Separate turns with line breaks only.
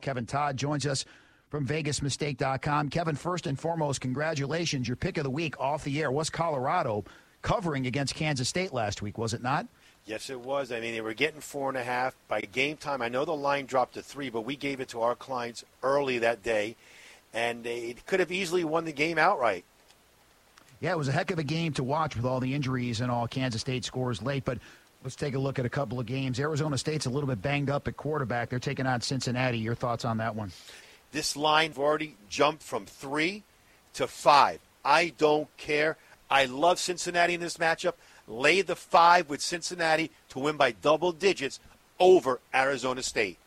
Kevin Todd joins us from VegasMistake.com. Kevin, first and foremost, congratulations. Your pick of the week off the air was Colorado covering against Kansas State last week, was it not?
Yes, it was. I mean, they were getting 4.5 by game time. I know the line dropped to 3, but we gave it to our clients early that day, and they could have easily won the game outright.
Yeah, it was a heck of a game to watch with all the injuries and all. Kansas State scores late, but let's take a look at a couple of games. Arizona State's a little bit banged up at quarterback. They're taking on Cincinnati. Your thoughts on that one?
This line already jumped from 3 to 5. I don't care. I love Cincinnati in this matchup. Lay the 5 with Cincinnati to win by double digits over Arizona State.